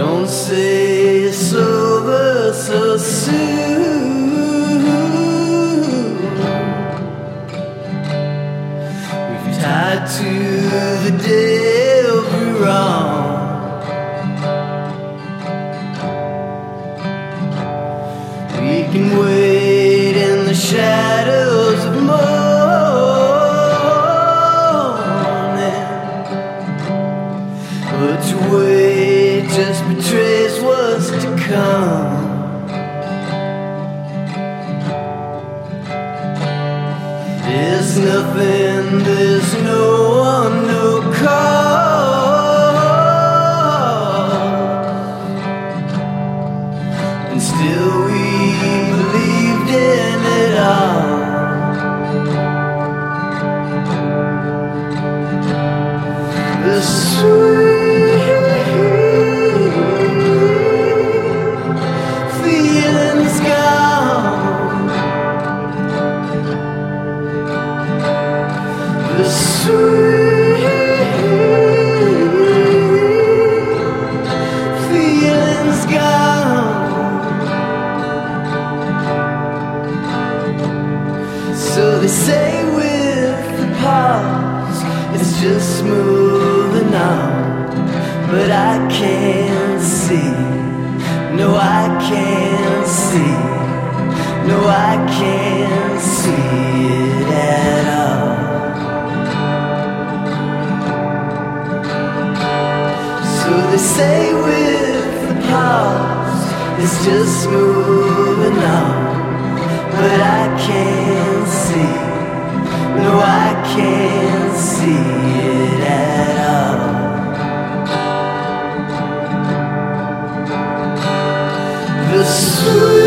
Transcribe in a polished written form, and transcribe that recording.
Don't say it's over so soon. We've tied to the day every wrong. We can wait in the shadows of morning, but to wait just betrays what's to come. There's nothing, there's no one, no cause, and still we believed in it all. The sweet feeling's gone. The sweet feeling's gone. So they say with the past, it's just moving on. But I can't see, no I can't see, no I can't see it at all. So they say with the past, it's just moving on. But I can't see, no I can't see it at all. The sweet